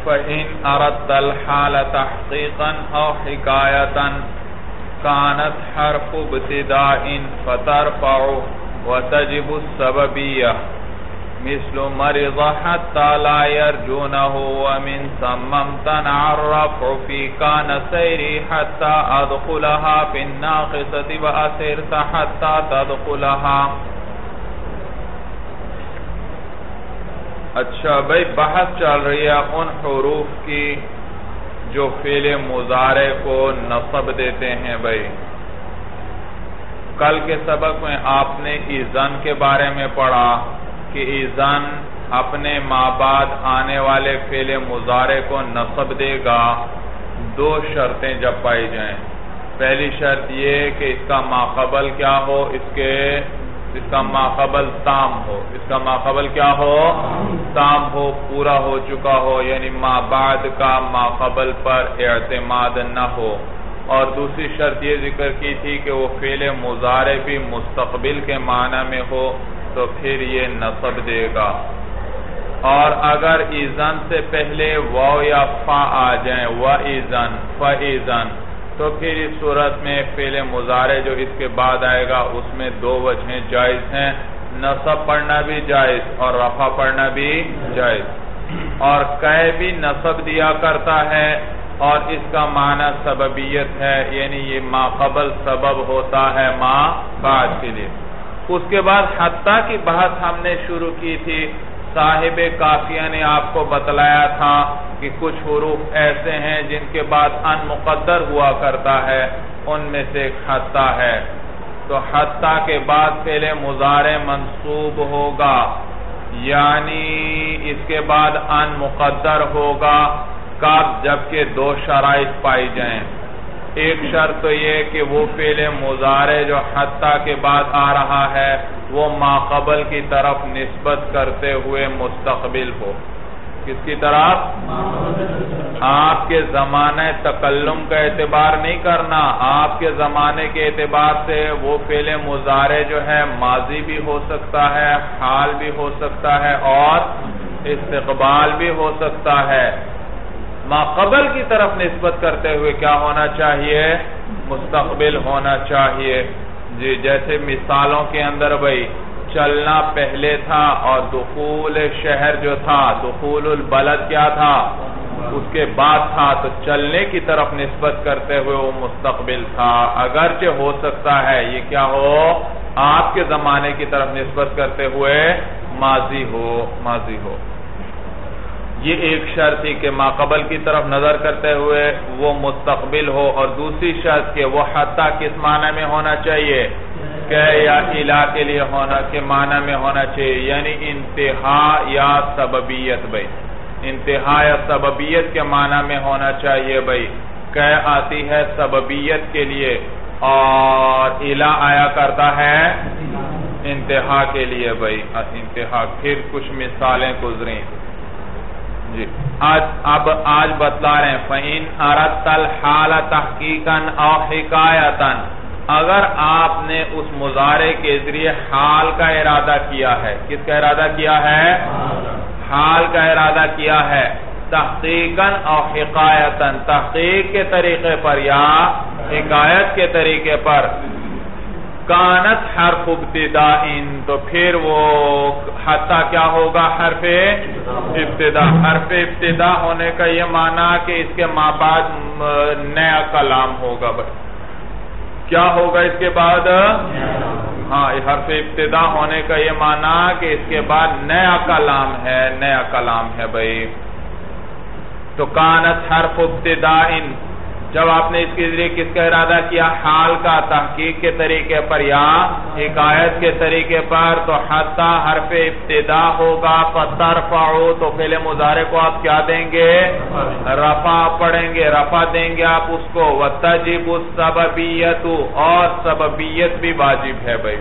فَإِنْ أَرَدْتَ الْحَالَ تَحْقِيقًا أَوْ حِكَايَةً كَانَتْ حَرْفُ ابْتِدَاءٍ فَتَرْفَعُ وَتَجِبُ السَّبَبِيَّةُ مثل مرض حتى لا يرجونه ومن ثم امتنع الرفع في كان سيري حتى أدخلها في الناقصة وأسرت حتى تدخلها. اچھا بھئی بحث چل رہی ہے ان حروف کی جو فعل مضارع کو نصب دیتے ہیں. بھئی کل کے سبق میں آپ نے ایزن کے بارے میں پڑھا کہ ایزن اپنے مابعد آنے والے فعل مضارع کو نصب دے گا دو شرطیں جب پائی جائیں. پہلی شرط یہ کہ اس کا ماقبل کیا ہو، اس کا ماقبل تام ہو. اس کا ماقبل کیا ہو؟ تام ہو، پورا ہو چکا ہو، یعنی مابعد کا ماقبل پر اعتماد نہ ہو. اور دوسری شرط یہ ذکر کی تھی کہ وہ فعل مضارع بھی مستقبل کے معنی میں ہو تو پھر یہ نصب دے گا. اور اگر ایزن سے پہلے واو یا فا آ جائیں وَإِذَن فَإِذَن تو پھر اس صورت میں فعل مضارع جو اس کے بعد آئے گا اس میں دو وجہیں جائز ہیں، نصب پڑھنا بھی جائز اور رفع پڑھنا بھی جائز. اور کہہ بھی نصب دیا کرتا ہے اور اس کا معنی سببیت ہے، یعنی یہ ما قبل سبب ہوتا ہے ما بعد کے لیے. اس کے بعد حتیٰ کی بحث ہم نے شروع کی تھی. صاحب کافیہ نے آپ کو بتلایا تھا کہ کچھ حروف ایسے ہیں جن کے بعد ان مقدر ہوا کرتا ہے، ان میں سے ایک حتیٰ ہے. تو حتیٰ کے بعد فعل مضارع منصوب ہوگا، یعنی اس کے بعد ان مقدر ہوگا کب؟ جبکہ دو شرائط پائی جائیں. ایک شرط تو یہ کہ وہ فعل مضارع جو حتیٰ کے بعد آ رہا ہے وہ ماقبل کی طرف نسبت کرتے ہوئے مستقبل ہو. کس کی طرف؟ آپ کے زمانہ تکلم کا اعتبار نہیں کرنا، آپ کے زمانے کے اعتبار سے وہ فعل مضارع جو ہے ماضی بھی ہو سکتا ہے، حال بھی ہو سکتا ہے اور استقبال بھی ہو سکتا ہے. ماقبل کی طرف نسبت کرتے ہوئے کیا ہونا چاہیے؟ مستقبل ہونا چاہیے. جی جیسے مثالوں کے اندر بھئی چلنا پہلے تھا اور دخول شہر جو تھا، دخول البلد کیا تھا؟ اس کے بعد تھا، تو چلنے کی طرف نسبت کرتے ہوئے وہ مستقبل تھا. اگرچہ ہو سکتا ہے یہ کیا ہو؟ آپ کے زمانے کی طرف نسبت کرتے ہوئے ماضی ہو. یہ ایک شرط تھی کہ ماقبل کی طرف نظر کرتے ہوئے وہ مستقبل ہو. اور دوسری شرط کہ وہ حتیٰ کس معنی میں ہونا چاہیے؟ کہ یا الہ کے لیے ہونا کے معنی میں ہونا چاہیے، یعنی انتہا یا سببیت. بھئی انتہا یا سببیت کے معنی میں ہونا چاہیے. بھئی کہ آتی ہے سببیت کے لیے اور الہ آیا کرتا ہے انتہا کے لیے. بھئی انتہا. پھر کچھ مثالیں گزریں. جی آج بتلا رہے ہیں فَإِنْ أَرَدْتَ الْحَالَ تَحْقِيقًا أَوْ حِكَايَةً اگر آپ نے اس مضارع کے ذریعے حال کا ارادہ کیا ہے. کس کا ارادہ کیا ہے؟ حال کا ارادہ کیا ہے. تحقیقاً او حکایتاً تحقیق کے طریقے پر یا حکایت کے طریقے پر. کانت حرف ابتدائن تو پھر وہ حتیٰ کیا ہوگا؟ حرف ابتدا. حرف ابتدا ہونے کا یہ معنی کہ اس کے مابعد نیا کلام ہوگا. کیا ہوگا اس کے بعد؟ ہاں حرف ابتدا ہونے کا یہ معنی کہ اس کے بعد نیا کلام ہے. بھئی تو کانت حرف ابتدائن جب آپ نے اس کے ذریعے کس کا ارادہ کیا؟ حال کا. تحقیق کے طریقے پر یا حکایت کے طریقے پر تو حتی حرف ابتدا ہوگا. فترفعو تو فعل مضارع کو آپ کیا دیں گے؟ رفع پڑھیں گے، رفع دیں گے آپ اس کو. وتجب السببیت اور سببیت بھی واجب ہے. بھائی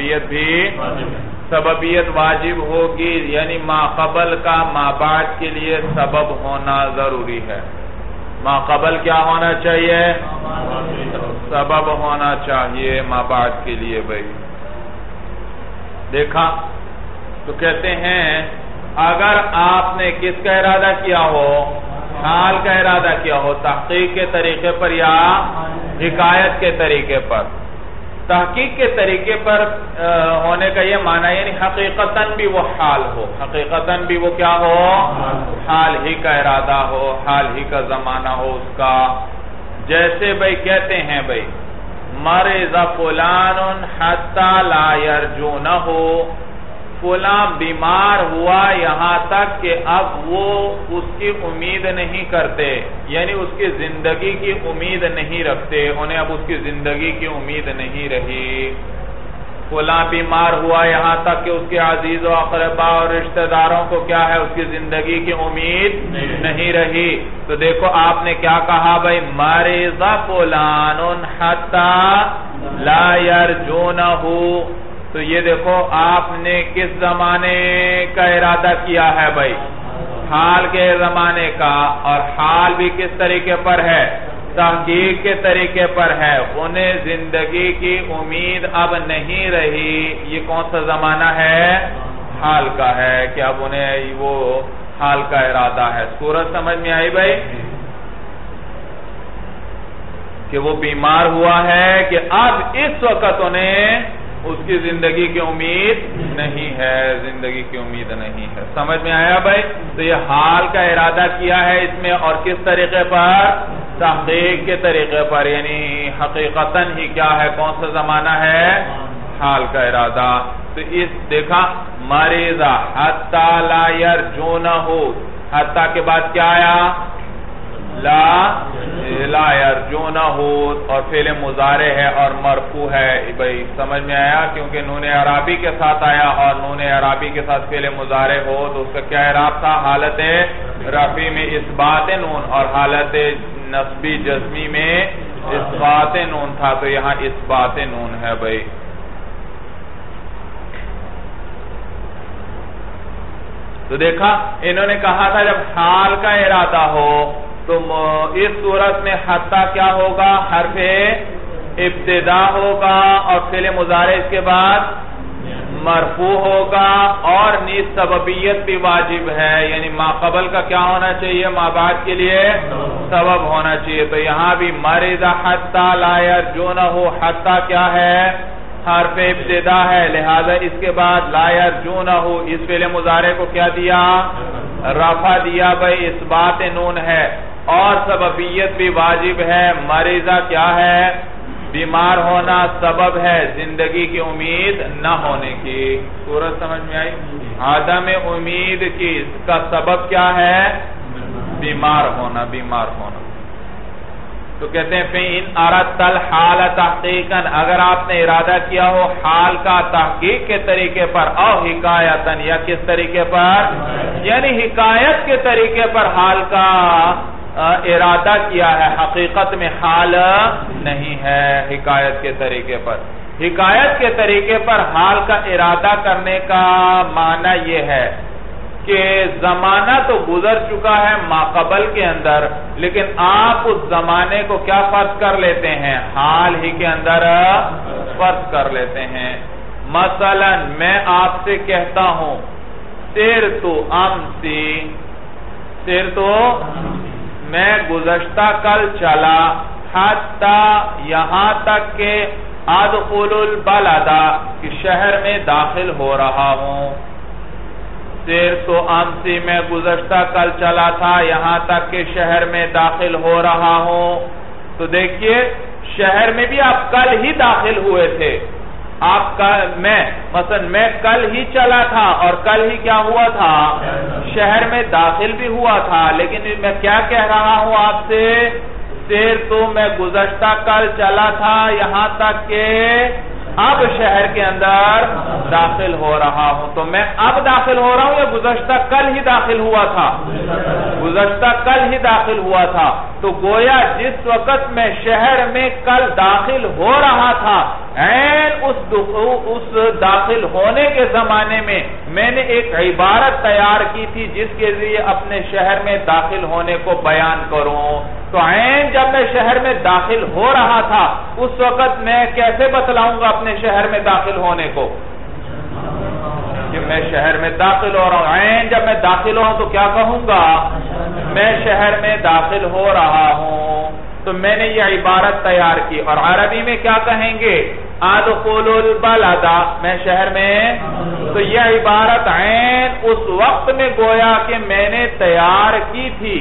سببیت واجب ہوگی، یعنی ما قبل کا ما بعد کے لیے سبب ہونا ضروری ہے. ما قبل کیا ہونا چاہیے؟ سبب ہونا چاہیے ما بعد کے لیے. بھائی دیکھا تو کہتے ہیں اگر آپ نے کس کا ارادہ کیا ہو؟ حال کا ارادہ کیا ہو، تحقیق کے طریقے پر یا حکایت کے طریقے پر۔ تحقیق کے طریقے پر ہونے کا یہ معنی یعنی حقیقتاً بھی وہ حال ہو، حقیقتاً بھی وہ کیا ہو، حال ہی کا ارادہ ہو، حال ہی کا زمانہ ہو اس کا۔ جیسے بھئی کہتے ہیں بھئی مرض فلان حتی لا یرجونہ، فلاں بیمار ہوا یہاں تک کہ اب وہ اس کی امید نہیں کرتے، یعنی اس کی زندگی کی امید نہیں رکھتے، انہیں اب اس کی زندگی کی امید نہیں رہی۔ فلاں بیمار ہوا یہاں تک کہ اس کے عزیز و اقربا اور رشتہ داروں کو کیا ہے، اس کی زندگی کی امید نہیں رہی۔ تو دیکھو آپ نے کیا کہا بھئی مرض فلان حتی لا یرجونہ، تو یہ دیکھو آپ نے کس زمانے کا ارادہ کیا ہے بھائی، حال کے زمانے کا، اور حال بھی کس طریقے پر ہے، تحقیق کے طریقے پر ہے۔ انہیں زندگی کی امید اب نہیں رہی، یہ کون سا زمانہ ہے، حال کا ہے، کہ اب انہیں وہ حال کا ارادہ ہے۔ صورت سمجھ میں آئی بھائی کہ وہ بیمار ہوا ہے کہ اب اس وقت انہیں اس کی زندگی کی امید نہیں ہے، زندگی کی امید نہیں ہے۔ سمجھ میں آیا بھائی؟ تو یہ حال کا ارادہ کیا ہے اس میں، اور کس طریقے پر، تحقیق کے طریقے پر، یعنی حقیقتاً ہی کیا ہے، کون سا زمانہ ہے، حال کا ارادہ۔ تو اس دیکھا مریضہ حتی لا یرجونہ، حتی کے بعد کیا آیا، لا یرجونہ، اور فعل مضارع ہے اور مرفوع ہے بھئی، سمجھ میں آیا، کیونکہ نون اعرابی کے ساتھ آیا، اور نون اعرابی کے ساتھ فعل مضارع ہو تو اس کا کیا اعراب تھا، حالت رفع میں اثبات نون، اور حالت نصبی جزمی میں اثبات نون تھا، تو یہاں اثبات نون ہے بھئی۔ تو دیکھا انہوں نے کہا تھا جب حال کا ارادہ ہو تو اس صورت میں حتی کیا ہوگا، حرف ابتدا ہوگا، اور فعل مضارع اس کے بعد مرفوع ہوگا، اور نیز سببیت بھی واجب ہے، یعنی ما قبل کا کیا ہونا چاہیے، ما بعد کے لیے سبب ہونا چاہیے۔ تو یہاں بھی مرض حتی لا یرجونہ، حتی کیا ہے، حرف ابتدا ہے، لہذا اس کے بعد لا یرجونہ، اس فعل مضارع کو کیا دیا، رفع دیا بھئی، اثبات نون ہے، اور سببیت بھی واجب ہے۔ مریضہ کیا ہے، بیمار ہونا سبب ہے زندگی کی امید نہ ہونے کی۔ صورت سمجھ میں آئی؟ عدم امید کی اس کا سبب کیا ہے، بیمار ہونا، بیمار ہونا۔ تو کہتے ہیں فَإِنْ أَرَدْتَ الْحَالَ تَحْقِيقًا، اگر آپ نے ارادہ کیا ہو حال کا تحقیق کے طریقے پر، او حکایتاً، یا کس طریقے پر، یعنی حکایت کے طریقے پر حال کا ارادہ کیا ہے، حقیقت میں حال نہیں ہے، حکایت کے طریقے پر۔ حکایت کے طریقے پر حال کا ارادہ کرنے کا معنی یہ ہے کہ زمانہ تو گزر چکا ہے ماقبل کے اندر، لیکن آپ اس زمانے کو کیا فرض کر لیتے ہیں، حال ہی کے اندر فرض کر لیتے ہیں۔ مثلا میں آپ سے کہتا ہوں سرت امسی، سرت میں گزشتہ کل چلا، حتی یہاں تک کہ ادخل البلد کہ شہر میں داخل ہو رہا ہوں۔ سرت امسی میں گزشتہ کل چلا تھا یہاں تک کہ شہر میں داخل ہو رہا ہوں۔ تو دیکھیے شہر میں بھی آپ کل ہی داخل ہوئے تھے، آپ کا مثلا میں کل ہی چلا تھا اور کل ہی کیا ہوا تھا، شہر میں داخل بھی ہوا تھا، لیکن میں کیا کہہ رہا ہوں آپ سے، سرت میں گزشتہ کل چلا تھا یہاں تک کہ اب شہر کے اندر داخل ہو رہا ہوں۔ تو میں اب داخل ہو رہا ہوں یا گزشتہ کل ہی داخل ہوا تھا، گزشتہ کل ہی داخل ہوا تھا۔ تو گویا جس وقت میں شہر میں کل داخل ہو رہا تھا، اس داخل ہونے کے زمانے میں نے ایک عبارت تیار کی تھی جس کے ذریعے اپنے شہر میں داخل ہونے کو بیان کروں۔ تو جب میں شہر میں داخل ہو رہا تھا اس وقت میں کیسے بتلاؤں گا اپنے شہر میں داخل ہونے کو، کہ میں شہر میں داخل ہو رہا ہوں۔ جب میں داخل ہوں تو کیا کہوں گا، میں شہر میں داخل ہو رہا ہوں، تو میں نے یہ عبارت تیار کی، اور عربی میں کیا کہیں گے؟ ادخل البلد، میں شہر میں، تو یہ عبارت عین اس وقت میں گویا کہ میں نے تیار کی تھی،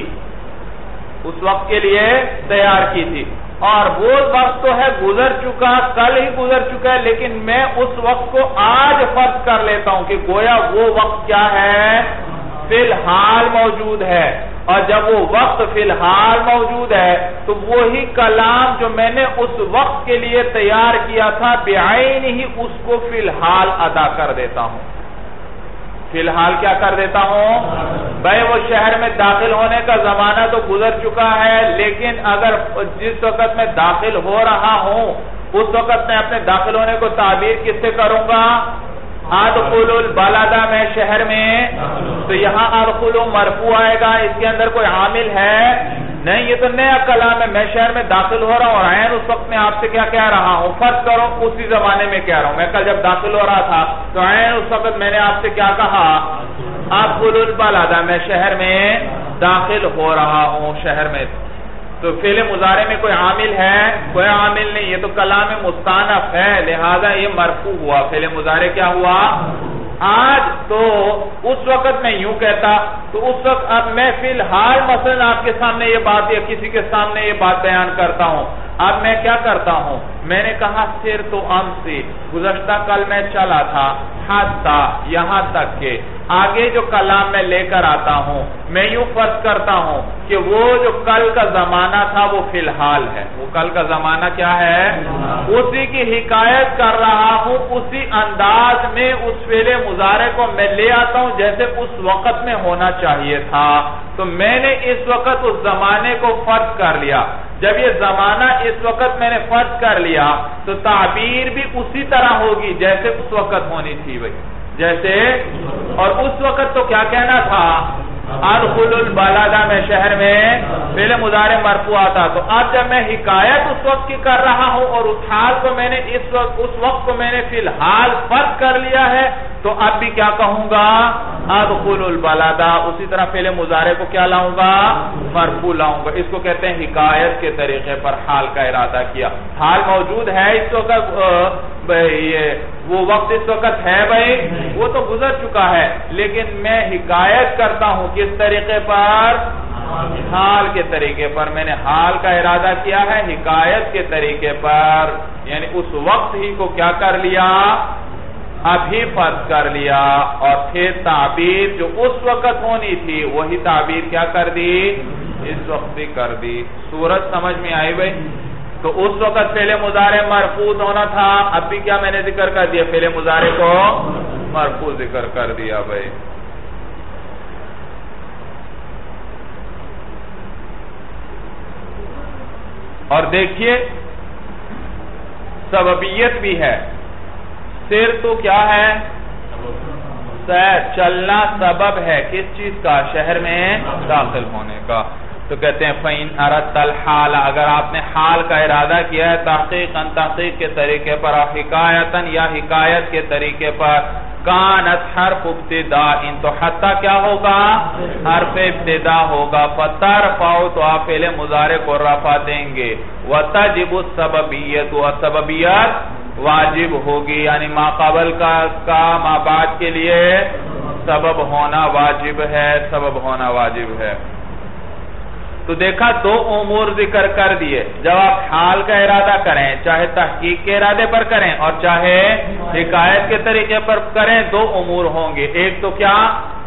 اس وقت کے لیے تیار کی تھی، اور وہ وقت تو ہے گزر چکا، کل ہی گزر چکا ہے، لیکن میں اس وقت کو آج فرض کر لیتا ہوں کہ گویا وہ وقت کیا ہے؟ فی الحال موجود ہے، اور جب وہ وقت فی الحال موجود ہے تو وہی کلام جو میں نے اس وقت کے لیے تیار کیا تھا بعین ہی اس کو فی الحال ادا کر دیتا ہوں، فی الحال کیا کر دیتا ہوں؟ بھائی وہ شہر میں داخل ہونے کا زمانہ تو گزر چکا ہے، لیکن اگر جس وقت میں داخل ہو رہا ہوں اس وقت میں اپنے داخل ہونے کو تعبیر کس سے کروں گا؟ ادخل البلد، میں شہر میں، تو یہاں ادخل مرفوع آئے گا، اس کے اندر کوئی عامل ہے نہیں، یہ تو نیا کلام ہے، میں شہر میں داخل ہو رہا ہوں، اور عین اس وقت میں آپ سے کیا کہہ رہا ہوں؟ فرض کرو اسی زمانے میں کہہ رہا ہوں، میں کل جب داخل ہو رہا تھا تو عین اس وقت میں نے آپ سے کیا کہا؟ ادخل البلد، میں شہر میں داخل ہو رہا ہوں، شہر میں، تو فعل مضارع میں کوئی عامل ہے؟ کوئی عامل نہیں، یہ تو کلام مستانف ہے، لہذا یہ مرفوع ہوا، فعل مضارع کیا ہوا؟ آج، تو اس وقت میں یوں کہتا، تو اس وقت اب میں فی الحال مثلا آپ کے سامنے یہ بات یا کسی کے سامنے یہ بات بیان کرتا ہوں، اب میں کیا کرتا ہوں؟ میں نے کہا سر تو امسی، گزشتہ کل میں چلا تھا، حتی، یہاں تک کہ آگے جو کلام میں لے کر آتا ہوں میں یوں فرض کرتا ہوں کہ وہ جو کل کا زمانہ تھا وہ فی الحال ہے، وہ کل کا زمانہ کیا ہے؟ اسی کی حکایت کر رہا ہوں، اسی انداز میں اس فعل مضارع کو میں لے آتا ہوں جیسے اس وقت میں ہونا چاہیے تھا، تو میں نے اس وقت اس زمانے کو فرض کر لیا، جب یہ زمانہ اس وقت میں نے فرض کر لیا تو تعبیر بھی اسی طرح ہوگی جیسے اس وقت ہونی تھی بھائی، جیسے، اور اس وقت تو کیا کہنا تھا؟ ادخل البلد، میں شہر میں، فعل مضارع مرفوع آتا، تو اب جب میں حکایت اس وقت کی کر رہا ہوں اور اس حال کو میں نے اس وقت کو میں نے فی الحال فرض کر لیا ہے، تو اب بھی کیا کہوں گا؟ ادخل البلد، اسی طرح فعل مضارع کو کیا لاؤں گا؟ مرفوع لاؤں گا، اس کو کہتے ہیں حکایت کے طریقے پر حال کا ارادہ کیا، حال موجود ہے اس وقت، وہ وقت اس وقت ہے بھائی، وہ تو گزر چکا ہے، لیکن میں حکایت کرتا ہوں کس طریقے پر؟ حال کے طریقے پر، میں نے حال کا ارادہ کیا ہے حکایت کے طریقے پر، یعنی اس وقت ہی کو کیا کر لیا؟ ابھی فرض کر لیا، اور پھر تعبیر جو اس وقت ہونی تھی وہی تعبیر کیا کر دی؟ اس وقت بھی کر دی۔ صورت سمجھ میں آئی بھائی؟ تو اس وقت فعل مضارع مرفوع ہونا تھا، اب بھی کیا میں نے ذکر کر دیا؟ فعل مضارع کو مرفوع ذکر کر دیا بھائی۔ اور دیکھیے سببیت بھی ہے، سیر تو کیا ہے؟ چلنا سبب ہے کس چیز کا؟ شہر میں داخل ہونے کا، تو کہتے ہیں فَإِنْ أَرَدْتَ الْحَالَ، اگر آپ نے حال کا ارادہ کیا ہے تحقیقاً تحقیق کے طریقے پر، حکایتاً یا حکایت کے طریقے پر، کانت حرف ابتداء، تو حتی کیا ہوگا؟ حرف ابتداء ہوگا، فَتَرْفَعُ، تو آپ فعل مضارع کو رفع دیں گے، وَتَجِبُ السَّبَبِيَّةُ، وَالسَّبَبِيَّت واجب ہوگی، یعنی ما قبل کا ما بعد کے لیے سبب ہونا واجب ہے، سبب ہونا واجب ہے۔ تو دیکھا دو امور ذکر کر دیے، جب آپ حال کا ارادہ کریں چاہے تحقیق کے ارادے پر کریں اور چاہے حکایت کے طریقے پر کریں، دو امور ہوں گے، ایک تو کیا؟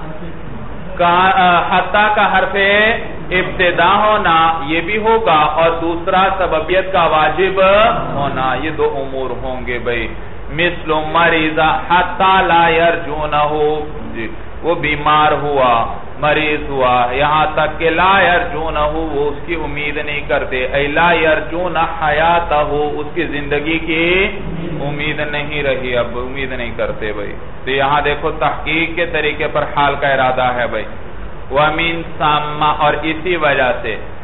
حتی کا حرف ابتدا ہونا، یہ بھی ہوگا، اور دوسرا سببیت کا واجب ہونا، یہ دو امور ہوں گے بھائی۔ مثل مریضہ حتی لا یرجونہ، جی وہ بیمار ہوا، مریض ہوا، یہاں تک کہ لا یرجونہ، وہ اس کی امید نہیں کرتے، اے لا یرجون حیاتہ، اس کی زندگی کی امید نہیں رہی، اب امید نہیں کرتے بھائی۔ تو یہاں دیکھو تحقیق کے طریقے پر حال کا ارادہ ہے بھائی۔ وَمِن ثَمَّ، اور اسی وجہ سے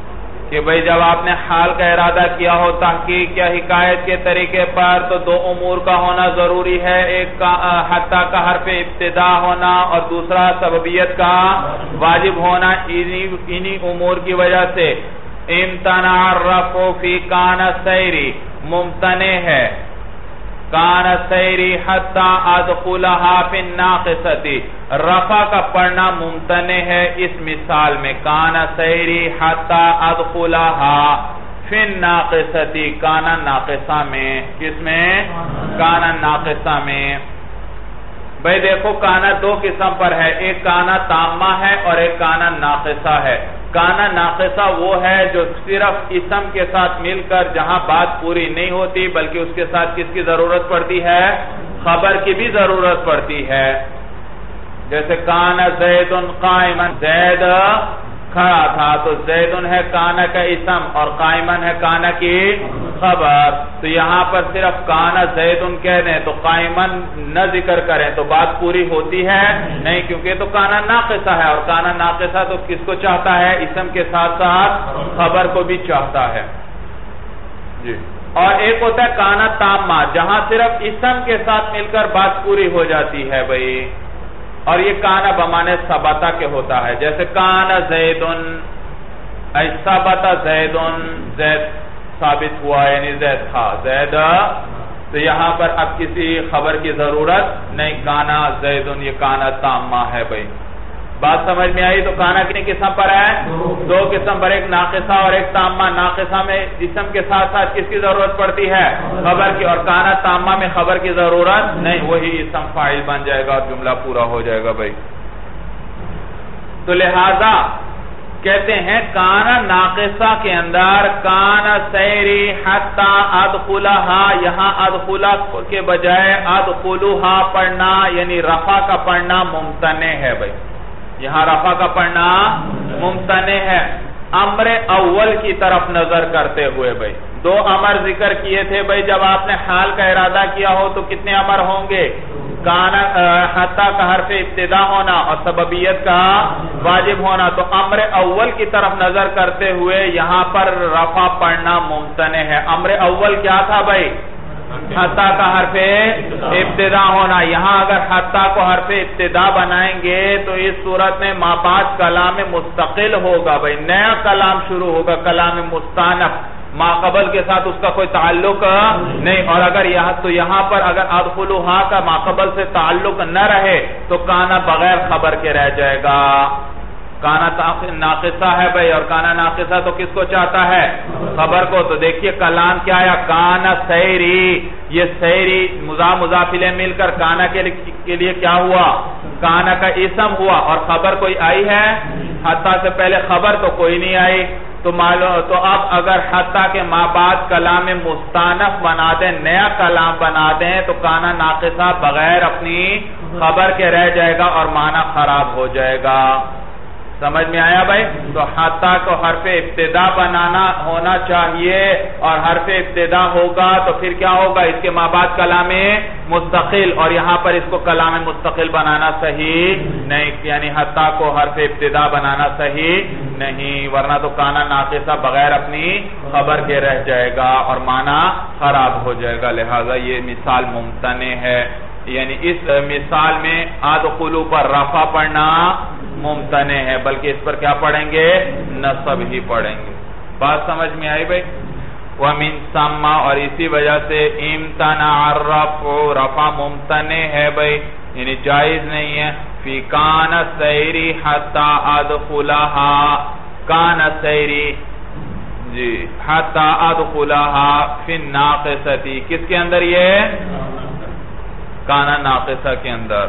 کہ بھئی جب آپ نے حال کا ارادہ کیا ہو تحقیق یا حکایت کے طریقے پر تو دو امور کا ہونا ضروری ہے، ایک حتی کا حرف ابتدا ہونا اور دوسرا سببیت کا واجب ہونا۔ انہی امور کی وجہ سے امتنع الرفع فی کان سیری ممتنع ہے، کان سیری حتی ادخلہا فی الناقصتی، رفع کا پڑھنا ممتنع ہے اس مثال میں، کان سیری حتی ادخلہا فی الناقصتی، کان ناقصہ میں، کس میں؟ کان ناقصہ میں۔ بھئی دیکھو کانا دو قسم پر ہے، ایک کانا تامہ ہے اور ایک کانا ناقصہ ہے۔ کانا ناقصہ وہ ہے جو صرف اسم کے ساتھ مل کر جہاں بات پوری نہیں ہوتی بلکہ اس کے ساتھ کس کی ضرورت پڑتی ہے؟ خبر کی بھی ضرورت پڑتی ہے۔ جیسے کانا زید قائما، زید کھڑا تھا تو زید ہے کانا کا اسم اور قائمن ہے کانا کی خبر، تو یہاں پر صرف کانا زید کہہ دیں تو قائمن نہ ذکر کریں تو بات پوری ہوتی ہے نہیں، کیونکہ تو کانا ناقصہ ہے اور کانا ناقصہ تو کس کو چاہتا ہے؟ اسم کے ساتھ ساتھ خبر کو بھی چاہتا ہے جی۔ اور ایک ہوتا ہے کانا تامہ جہاں صرف اسم کے ساتھ مل کر بات پوری ہو جاتی ہے بھئی، اور یہ کانا بمانے ثبتا کے ہوتا ہے، جیسے کانا زیدن ای ثبتا زیدن، زید ثابت ہوا یعنی زید تھا، زید، تو یہاں پر اب کسی خبر کی ضرورت نہیں، کانا زیدن یہ کانا تامہ ہے بھئی۔ بات سمجھ میں آئی؟ تو کانا کتنی قسم پر ہے؟ دو قسم پر، ایک ناقصہ اور ایک تامہ۔ ناقصہ میں اسم کے ساتھ ساتھ کس کی ضرورت پڑتی ہے؟ خبر کی، اور کانا تامہ میں خبر کی ضرورت نہیں، وہی اسم فاعل بن جائے گا اور جملہ پورا ہو جائے گا بھائی۔ تو لہذا کہتے ہیں کانا ناقصہ کے اندر کانا سیری حتی ادخلہا، یہاں ادخلہ کے بجائے ادخلوہا پڑھنا یعنی رفع کا پڑھنا ممتنع ہے بھائی، یہاں رفع کا پڑھنا ممتنع ہے امر اول کی طرف نظر کرتے ہوئے بھائی۔ دو امر ذکر کیے تھے بھائی، جب آپ نے حال کا ارادہ کیا ہو تو کتنے امر ہوں گے؟ کانا حتی کا حرف ابتدا ہونا اور سببیت کا واجب ہونا، تو امر اول کی طرف نظر کرتے ہوئے یہاں پر رفع پڑھنا ممتنع ہے۔ امر اول کیا تھا بھائی؟ حتی کا حرف ابتدا ہونا۔ یہاں اگر حتی کو حرف ابتدا بنائیں گے تو اس صورت میں ما بعد کلام مستقل ہوگا بھئی، نیا کلام شروع ہوگا، کلام مستانف، ما قبل کے ساتھ اس کا کوئی تعلق نہیں، اور اگر یہاں پر اگر ادخلوہا کا ما قبل سے تعلق نہ رہے تو کانا بغیر خبر کے رہ جائے گا۔ کانا ناقصہ ہے بھئی، اور کانا ناقصہ تو کس کو چاہتا ہے؟ خبر کو۔ تو دیکھیے کلام کیا آیا؟ کانا سیری، یہ سیری مضاف الیہ مل کر کانا کے لیے کیا ہوا؟ کانا کا اسم ہوا، اور خبر کوئی آئی ہے؟ حتی سے پہلے خبر تو کوئی نہیں آئی، تو اب اگر حتی کے ما بعد کلام مستانف بنا دیں، نیا کلام بنا دیں، تو کانا ناقصہ بغیر اپنی خبر کے رہ جائے گا اور معنی خراب ہو جائے گا۔ سمجھ میں آیا بھائی؟ تو حتی کو حرف ابتدا بنانا ہونا چاہیے، اور حرف ابتدا ہوگا تو پھر کیا ہوگا؟ اس کے ما بعد کلام مستقل، اور یہاں پر اس کو کلام مستقل بنانا صحیح نہیں، یعنی حتی کو حرف ابتدا بنانا صحیح نہیں، ورنہ تو کانا ناقصہ بغیر اپنی خبر کے رہ جائے گا اور معنی خراب ہو جائے گا، لہذا یہ مثال ممتنع ہے۔ یعنی اس مثال میں ادخلو پر رفع پڑھنا ممتنع ہے، بلکہ اس پر کیا پڑھیں گے؟ نصب ہی پڑھیں گے۔ بات سمجھ میں آئی بھئی؟ وَمِن ثَمَّ، اور اسی وجہ سے امتنع الرفع، رفع ممتنع ہے بھئی، یعنی جائز نہیں ہے۔ فی کان سیری حتی ادخلہا، کان سیری جی حتی ادخلہا فی الناقصتی، کس کے اندر یہ؟ کانا ناقصہ کے اندر۔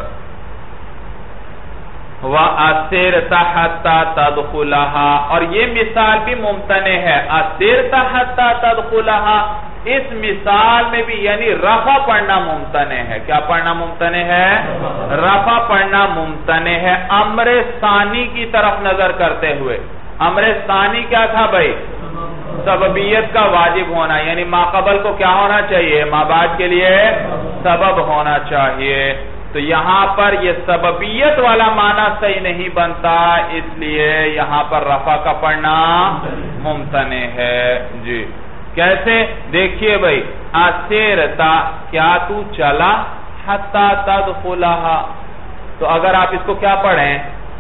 وَأَسِرْتَ حَتَّى تَدْخُلَهَا، اور یہ مثال بھی ممتنع ہے، أَسِرْتَ حَتَّى تَدْخُلَهَا، اس مثال میں بھی یعنی رفع پڑھنا ممتنع ہے۔ کیا پڑھنا ممتنع ہے؟ رفع پڑھنا ممتنع ہے امر ثانی کی طرف نظر کرتے ہوئے۔ امر ثانی کیا تھا بھائی؟ سببیت کا واجب ہونا، یعنی ما قبل کو کیا ہونا چاہیے؟ ما بعد کے لیے سبب ہونا چاہیے۔ تو یہاں پر یہ سببیت والا معنی صحیح نہیں بنتا، اس لیے یہاں پر رفع کا پڑھنا ممتنع ہے جی۔ کیسے؟ دیکھیے بھائی، اسیرتا کیا تو چلا، حتی تدخلہا، تو اگر آپ اس کو کیا پڑھیں؟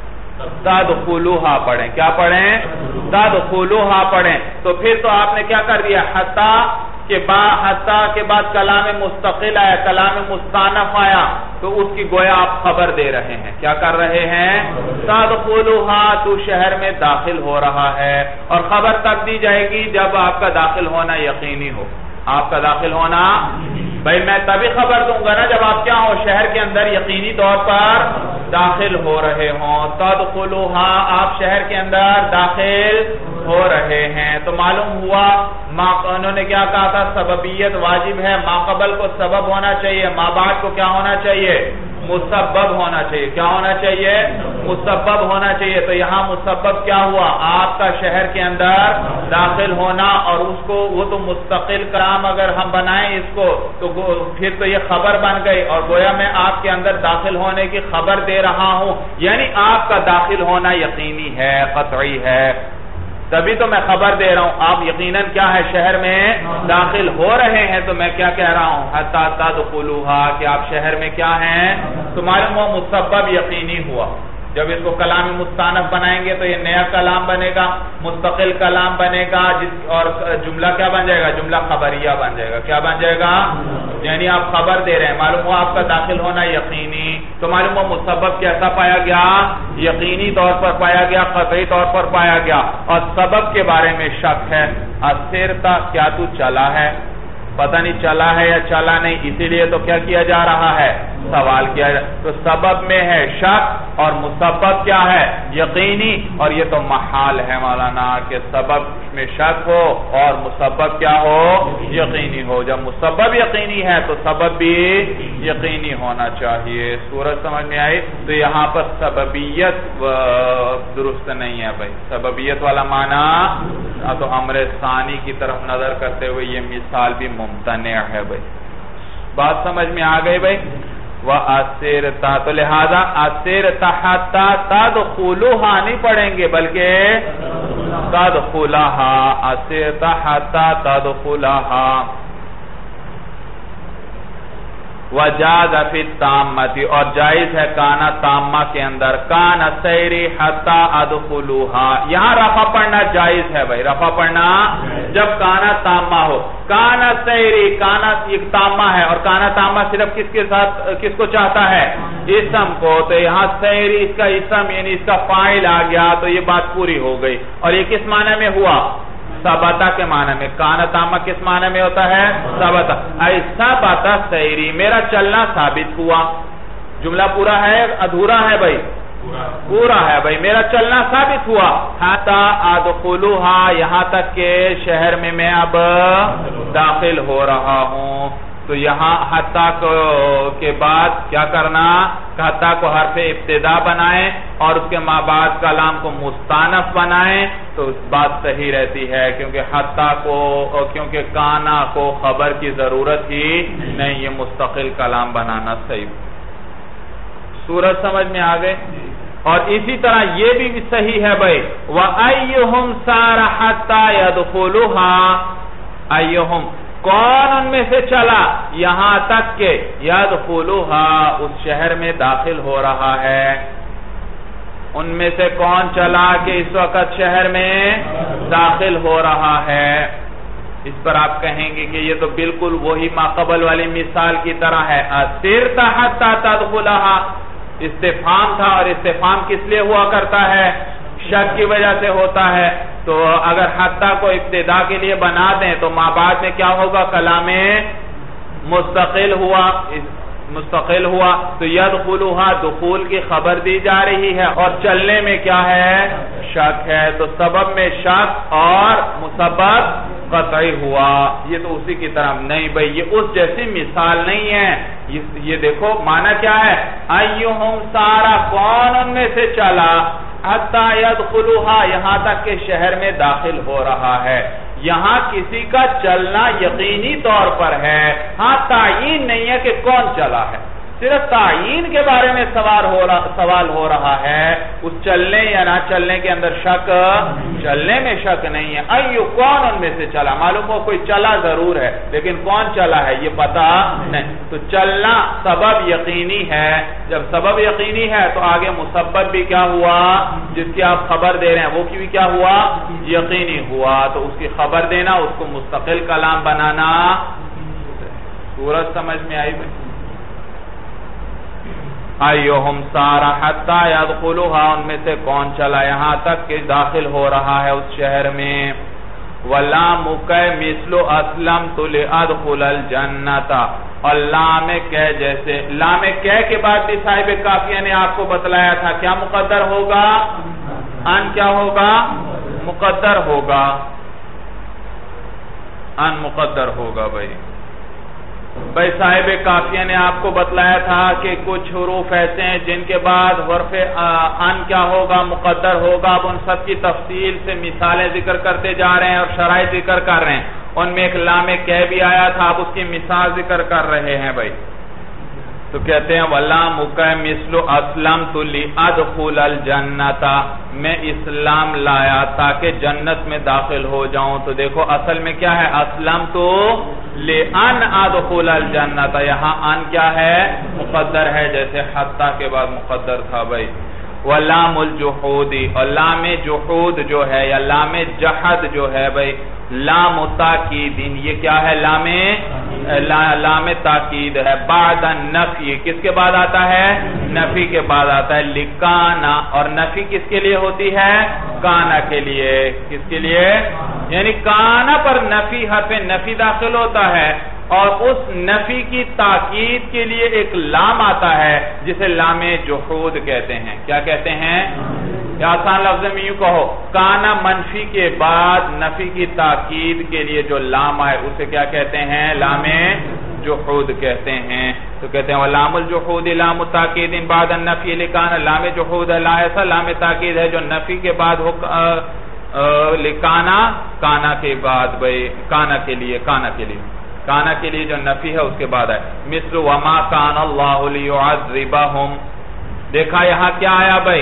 تدخلوہا پڑھیں، کیا پڑھیں؟ تدخلوہا پڑھیں، تو پھر تو آپ نے کیا کر دیا، حتی کے بعد کلام مستقل آیا، کلام مستانف آیا، تو اس کی گویا آپ خبر دے رہے ہیں، کیا کر رہے ہیں؟ تدخلوہا، تو شہر میں داخل ہو رہا ہے، اور خبر تب دی جائے گی جب آپ کا داخل ہونا یقینی ہو، آپ کا داخل ہونا، بھائی میں تبھی خبر دوں گا نا جب آپ کیا ہو، شہر کے اندر یقینی طور پر داخل ہو رہے ہوں۔ تدخلوہا، آپ شہر کے اندر داخل ہو رہے ہیں، تو معلوم ہوا انہوں نے کیا کہا تھا، سببیت واجب ہے، ما قبل کو سبب ہونا چاہیے، ما بعد کو کیا ہونا چاہیے، مسبب ہونا چاہیے، کیا ہونا چاہیے، مسبب ہونا چاہیے، تو یہاں مسبب کیا ہوا، آپ کا شہر کے اندر داخل ہونا، اور اس کو وہ تو مستقل کلام اگر ہم بنائیں اس کو تو پھر تو یہ خبر بن گئی، اور گویا میں آپ کے اندر داخل ہونے کی خبر دے رہا ہوں، یعنی آپ کا داخل ہونا یقینی ہے، قطعی ہے، تبھی تو میں خبر دے رہا ہوں، آپ یقیناً کیا ہے، شہر میں داخل ہو رہے ہیں، تو میں کیا کہہ رہا ہوں، حتی تدخلوہا، کہ آپ شہر میں کیا ہیں، تو معلوم ہوا مسبب یقینی ہوا۔ جب اس کو کلام مستانف بنائیں گے تو یہ نیا کلام بنے گا، مستقل کلام بنے گا، اور جملہ کیا بن جائے گا، جملہ خبریہ بن جائے گا، کیا بن جائے گا، یعنی آپ خبر دے رہے ہیں، معلوم ہوا آپ کا داخل ہونا یقینی، تو معلوم ہوا مسبب کیسا پایا گیا، یقینی طور پر پایا گیا، قطعی طور پر پایا گیا، اور سبب کے بارے میں شک ہے، اسیرتا کیا تو چلا ہے، پتہ نہیں چلا ہے یا چلا نہیں، اسی لیے تو کیا کیا جا رہا ہے، سوال کیا جا، تو سبب میں ہے شک اور مسبب کیا ہے، یقینی، اور یہ تو محال ہے مولانا کہ سبب میں شک ہو اور مسبب کیا ہو، یقینی ہو، جب مسبب یقینی ہے تو سبب بھی یقینی ہونا چاہیے۔ صورت سمجھ میں آئی؟ تو یہاں پر سببیت درست نہیں ہے بھائی، سببیت والا معنی تو امر ثانی کی طرف نظر کرتے ہوئے یہ مثال بھی ممتنع ہے بھائی، بات سمجھ میں آ گئی بھائی۔ وَأَسِرْتَا، تو لہذا أَسِرْتَ حَتَّى تَدْخُلُوهَا نہیں پڑھیں گے بلکہ تَدْخُلَهَا، أَسِرْتَ حَتَّى تَدْخُلَهَا۔ وَجَازَ فِي التَّامَّةِ، اور جائز ہے کانا تامہ کے اندر، کان سیری حتی ادخلوها، یہاں رفع پڑھنا جائز ہے بھائی، رفع پڑھنا جب کانا تامہ ہو، کانا سیری، کانا ایک تامہ ہے، اور کانا تامہ صرف کس کے ساتھ، کس کو چاہتا ہے، اسم کو، تو یہاں سیری اس کا اسم یعنی اس کا فاعل آ گیا، تو یہ بات پوری ہو گئی، اور یہ کس معنی میں ہوا، ثبتا کے معنی میں، کانا تامہ کس معنی میں ہوتا ہے، ثبتا، ای ثبتا سیری، میرا چلنا ثابت ہوا، جملہ پورا ہے ادھورا ہے بھائی، پورا ہے بھائی، میرا چلنا ثابت ہوا، حتی ادخلوها، یہاں تک کہ شہر میں میں اب داخل ہو رہا ہوں، تو یہاں حتی کے بعد کیا کرنا، حتی کو حرف ابتدا بنائیں اور اس کے ما بعد کلام کو مستانف بنائیں، تو اس بات صحیح رہتی ہے، کیونکہ حتی کو، کیونکہ کانا کو خبر کی ضرورت ہی نہیں، یہ مستقل کلام بنانا صحیح۔ سورج سمجھ میں آگئے؟ اور اسی طرح یہ بھی صحیح ہے بھائی، وَأَيُّهُمْ سَارَ حَتَّى يَدْخُلُوهَا، أَيُّهُمْ، کون ان میں سے چلا یہاں تک کہ يَدْخُلُوهَا، اس شہر میں داخل ہو رہا ہے، ان میں سے کون چلا کہ اس وقت شہر میں داخل ہو رہا ہے، اس پر آپ کہیں گے کہ یہ تو بالکل وہی ما قبل والی مثال کی طرح ہے، أَسِرْتَ حَتَّى تَدْخُلَهَا، استفہام تھا، اور استفہام کس لیے ہوا کرتا ہے، شک کی وجہ سے ہوتا ہے، تو اگر حتی کو ابتدا کے لیے بنا دیں تو ما بعد میں کیا ہوگا، کلام مستقل ہوا، تو يدخلوها، دخول کی خبر دی جا رہی ہے، اور چلنے میں کیا ہے، شک ہے، تو سبب میں شک اور مسبب قطعی ہوا، یہ تو اسی کی طرح نہیں بھئی، یہ اس جیسی مثال نہیں ہے، یہ دیکھو معنی کیا ہے، ایہم سارا، کون ان میں سے چلا، حتی يدخلوها، یہاں تک کہ شہر میں داخل ہو رہا ہے، یہاں کسی کا چلنا یقینی طور پر ہے، ہاں تعین نہیں ہے کہ کون چلا ہے، صرف تعین کے بارے میں سوال ہو رہا ہے، اس چلنے یا نہ چلنے کے اندر شک، چلنے میں شک نہیں ہے۔ ایو کون ان میں سے چلا، معلوم ہو کوئی چلا ضرور ہے لیکن کون چلا ہے یہ پتا نہیں، تو چلنا سبب یقینی ہے، جب سبب یقینی ہے تو آگے مسبب بھی کیا ہوا، جس کی آپ خبر دے رہے ہیں وہ بھی کیا ہوا، یقینی ہوا، تو اس کی خبر دینا، اس کو مستقل کلام بنانا، صورت سمجھ میں آئی بھائی؟ ایہم سارا حتی یدخلوها، ان میں سے کون چلا یہاں تک کہ داخل ہو رہا ہے اس شہر میں، وَلَامُكَ مِثْلُ أَسْلَمْتُ لِأَدْخُلَ الْجَنَّةَ، اور لام کہ جیسے، لام کہ کے بعد بھی صاحب کافیہ نے آپ کو بتلایا تھا کیا مقدر ہوگا، ان کیا ہوگا، مقدر ہوگا، ان مقدر ہوگا بھائی صاحب کافیہ نے آپ کو بتلایا تھا کہ کچھ حروف ایسے ہیں جن کے بعد حرف ان کیا ہوگا، مقدر ہوگا، اب ان سب کی تفصیل سے مثالیں ذکر کرتے جا رہے ہیں اور شرائط ذکر کر رہے ہیں، ان میں ایک لام کہ بھی آیا تھا، اب اس کی مثال ذکر کر رہے ہیں بھائی، تو کہتے ہیں وَلَامُكَ مِثْلُ أَسْلَمْتُ لِأَدْخُلَ الْجَنَّةَ، میں اسلام لایا تاکہ جنت میں داخل ہو جاؤں، تو دیکھو اصل میں کیا ہے، أَسْلَمْتُ لِأَنْ أَدْخُلَ الْجَنَّةَ، یہاں ان کیا ہے، مقدر ہے، جیسے حتی کے بعد مقدر تھا بھائی، وَلَامُ الْجُحُودِ، اور لام جحود جو ہے یا لام جحد جو ہے بھائی، لام تاکید، یہ کیا ہے، لام تاکید ہے، بعد النفی، کس کے بعد آتا ہے، نفی کے بعد آتا ہے، لکانا، اور نفی کس کے لیے ہوتی ہے، کانا کے لیے، کس کے لیے، یعنی کانا پر نفی، حرف نفی داخل ہوتا ہے، اور اس نفی کی تاکید کے لیے ایک لام آتا ہے جسے لام جحود کہتے ہیں، کیا کہتے ہیں، یا آسان لفظ میں یوں کہو، کانا منفی کے بعد نفی کی تاکید کے لیے جو لام آئے اسے کیا کہتے ہیں، لام جحود کہتے ہیں، تو کہتے ہیں وَلَامُ الْجُحُودِ لَامُ تَاکِیدٍ بَعْدَ النَّفْیِ لِکَانَ، لام جحود لا ایسا لام تاکید ہے جو نفی کے بعد ہو، لکانا، کانا کے بعد بھئی، کانا کے لیے جو نفی ہے اس کے بعد ہے، مثل وَمَا كَانَ اللَّهُ لِيُعَذِّبَهُمْ، دیکھا یہاں کیا آیا بھئی،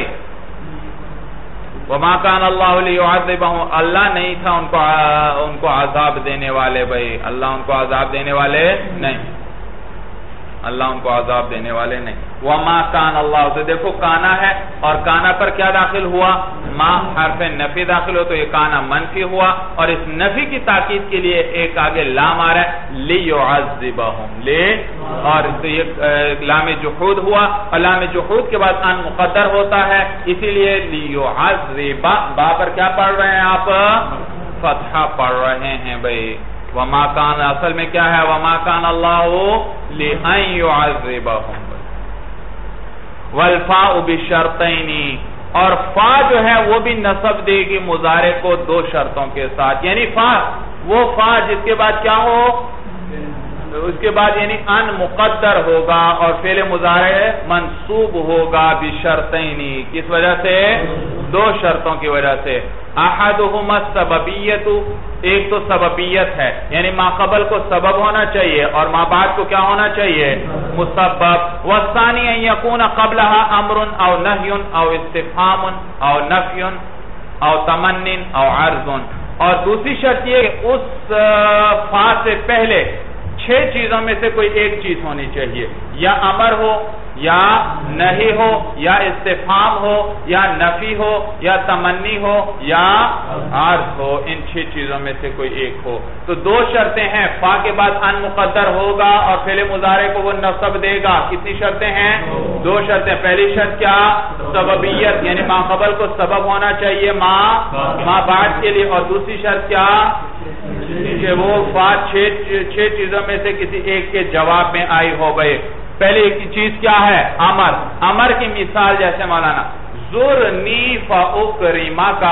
وَمَا كَانَ اللَّهُ لِيُعَذِّبَهُمْ، اللہ نہیں تھا ان کو عذاب دینے والے بھئی، اللہ ان کو عذاب دینے والے نہیں، اللہ ان کو عذاب دینے والے نہیں، وَمَا كَانَ اللَّهُ، تو دیکھو کانا ہے اور کانا پر کیا داخل ہوا، ما حرف نفی داخل ہو تو یہ کانا منفی ہوا، اور اس نفی کی تاکید کے لیے ایک آگے لام آ رہا ہے، لِيُعَذِّبَهُمْ، اور تو یہ لام جحود ہوا، اور لام جحود کے بعد ان مقدر ہوتا ہے، اسی لیے لِيُعَذِّبَ، با پر کیا پڑھ رہے ہیں آپ، فتحہ پڑھ رہے ہیں بھئی، وَمَا كَانَ، اصل میں کیا ہے، وَمَا كَانَ اللَّهُ لِأَنْ يُعَذِّبَهُمْ، وَالْفَاءُ بِالشَّرْطَيْنِ، اور فا جو ہے وہ بھی نصب دے گی مضارع کو دو شرطوں کے ساتھ، یعنی فا، وہ فا جس کے بعد کیا ہو، اس کے بعد یعنی ان مقدر ہوگا اور فعل مضارع منصوب ہوگا بشرطین، کس وجہ سے، دو شرطوں کی وجہ سے، احدہما السببیت، ایک تو سببیت ہے یعنی ما قبل کو سبب ہونا چاہیے اور ما بعد کو کیا ہونا چاہیے، مسبب، والثانی ان یکون قبلها امر او نهی او استفهام او نفی او تمن او عرض، اور دوسری شرط یہ کہ اس فا سے پہلے 6 چیزوں میں سے کوئی ایک چیز ہونی چاہیے، یا امر ہو یا نہیں ہو یا استفہام ہو یا نفی ہو یا تمنی ہو یا عرض ہو، ان 6 چیزوں میں سے کوئی ایک ہو، تو دو شرطیں ہیں، فا کے بعد ان مقدر ہوگا اور فعل مضارع کو وہ نصب دے گا، کتنی شرطیں ہیں، 2 شرطیں، پہلی شرط کیا، سببیت یعنی ما قبل کو سبب ہونا چاہیے ما بعد کے لیے، اور دوسری شرط کیا کہ وہ فا 6 چیزوں میں سے کسی ایک کے جواب میں آئی ہو گئے، پہلی چیز کیا ہے، امر کی مثال جیسے مولانا زرنی فاکرمک،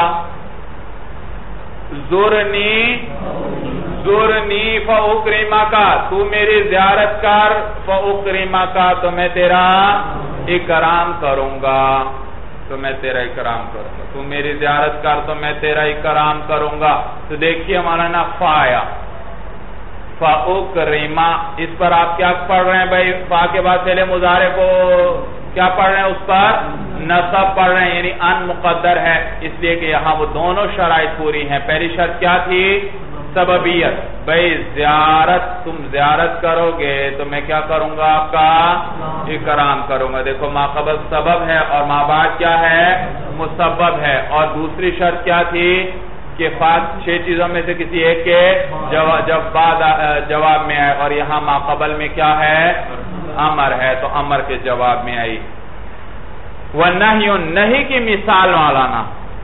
زرنی فاکرمک، تو میری زیارت کر، فاکرمک تو میں تیرا اکرام کروں گا، تو میری زیارت کر تو میں تیرا اکرام کروں گا، تو دیکھیے مولانا فا آیا، فَأُكْرِمَ، اس پر آپ کیا پڑھ رہے ہیں بھائی؟ فا کے بعد فعل مضارع کو کیا پڑھ رہے ہیں؟ اس پر نصب پڑھ رہے ہیں، یعنی ان مقدر ہے، اس لیے کہ یہاں وہ دونوں شرائط پوری ہیں۔ پہلی شرط کیا تھی؟ سببیت، بھئی تم زیارت کرو گے تو میں کیا کروں گا؟ آپ کا اکرام کروں گا۔ دیکھو ما قبل سبب ہے اور ما بعد کیا ہے؟ مسبب ہے۔ اور دوسری شرط کیا تھی؟ کہ فا 6 چیزوں میں سے کسی ایک کے جواب میں آئے، اور یہاں ما قبل میں کیا ہے؟ امر ہے، تو امر کے جواب میں آئی۔ وَنَحْيٌ، نہی کی مثال والانا،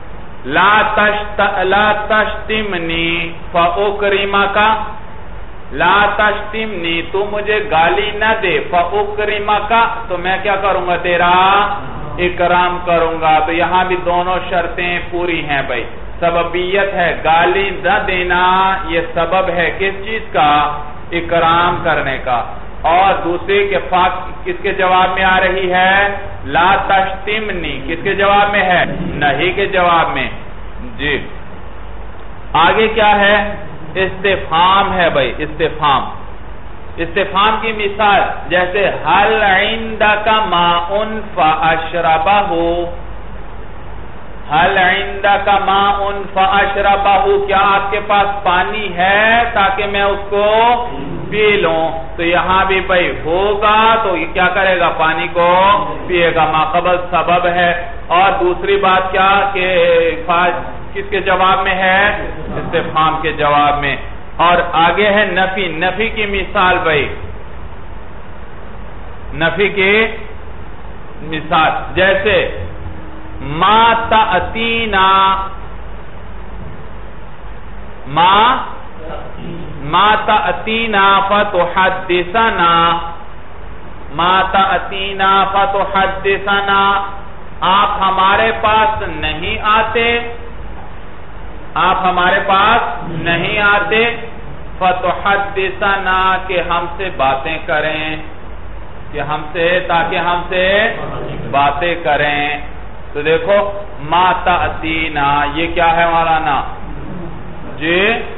لا تشتمنی فَأُكْرِمَكَ، لا تشتمنی، تو مجھے گالی نہ دے، فَأُكْرِمَكَ، تو میں کیا کروں گا؟ تیرا اکرام کروں گا۔ تو یہاں بھی دونوں شرطیں پوری ہیں بھائی۔ سببیت ہے، گالی نہ دینا، یہ سبب ہے کس چیز کا؟ اکرام کرنے کا۔ اور دوسری کہ فا کس کے جواب میں آ رہی ہے؟ لا تشتمنی، کس کے جواب میں ہے؟ نہیں کے جواب میں۔ جی آگے کیا ہے؟ استفہام ہے بھائی، استفہام۔ استفہام کی مثال جیسے هل عندك ماء فاشربه، هل عندك ماء فاشربه، کیا آپ کے پاس پانی ہے تاکہ میں اس کو پی لوں؟ تو یہاں بھی بھئی ہوگا تو یہ کیا کرے گا؟ پانی کو پیے گا، ما قبل سبب ہے۔ اور دوسری بات کیا کہ کس کے جواب میں ہے؟ استفہام کے جواب میں۔ اور آگے ہے نفی، نفی کی مثال بھئی، نفی کی مثال جیسے ما تأتینا، ما تأتینا فتحدثنا، ما تأتینا فتحدثنا، آپ ہمارے پاس نہیں آتے، آپ ہمارے پاس نہیں آتے، فتحدثنا، کہ ہم سے باتیں کریں، کہ ہم سے، تاکہ ہم سے باتیں کریں۔ تو دیکھو ما تأتینا یہ کیا ہے مولانا؟ جی